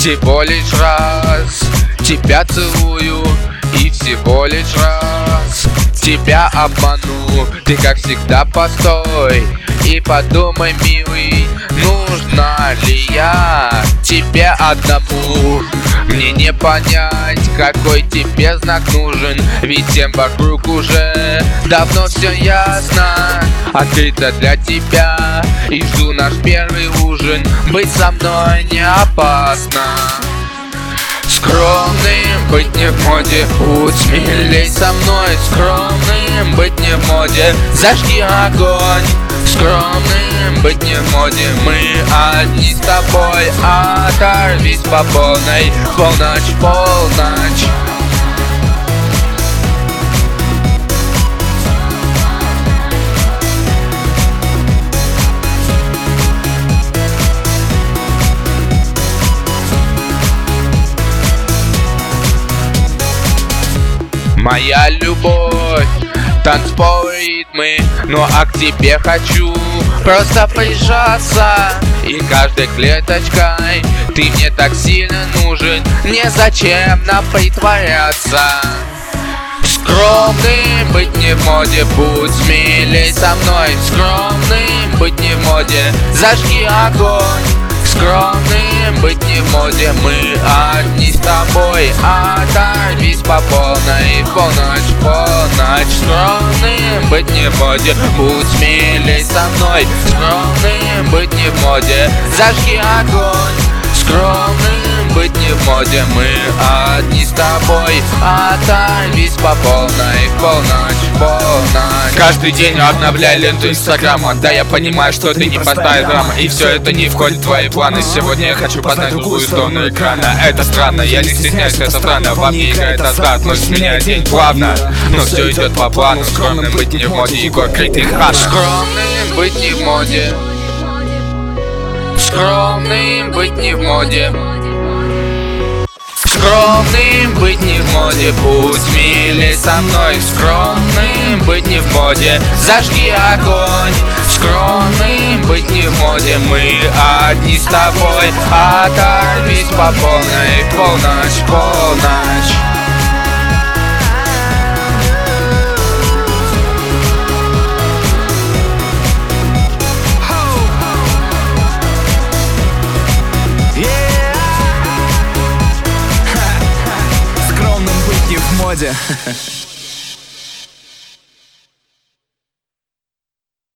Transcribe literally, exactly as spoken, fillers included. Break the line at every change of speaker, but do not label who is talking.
Всего лишь раз тебя целую, и всего лишь раз тебя обману. Ты, как всегда, постой и подумай, милый, нужна ли я тебе одному? Мне не понять, какой тебе знак нужен, ведь всем вокруг уже давно все ясно. Открыто для тебя и жду наш первый ужин. Быть со мной не опасно. Скромным быть не в моде, будь смелей со мной. Скромным быть не в моде, зажги огонь. Скромным быть не в моде, мы одни с тобой. Оторвись по полной, полночь, полночь. Моя любовь, танцпол, ритмы, ну а к тебе хочу просто прижаться. И каждой клеточкой ты мне так сильно нужен, незачем нам притворяться. Скромным быть не в моде, будь смелей со мной. Скромным быть не в моде, зажги огонь. Скромным быть не в моде, мы одни с тобой. Оторвись по полной, полночь, полночь. Скромным быть не в моде, будь смелей со мной. Скромным быть не в моде, зажги огонь. Скромным быть не в моде, мы одни с тобой. Оторвись по полной, полночь, полночь. Каждый день обновляй ленту инстаграма. Да, я понимаю, что ты не поставишь драма, и все это не входит в твои планы. Сегодня я хочу познать другую сторону экрана. Это странно, я не стесняюсь, это странно. Во мне играет азарт, но с меня день плавно. Но все идет по плану. Скромным быть не в моде, Егор Крид и Хаш. Скромным быть не в моде. Скромным быть не в моде. Скромным быть не в моде, будь смелей со мной. Скромным быть не в моде, зажги огонь. Скромным быть не в моде, мы одни с тобой. Оторвись по полной, полночь, полночь.
Скромным быть не в моде.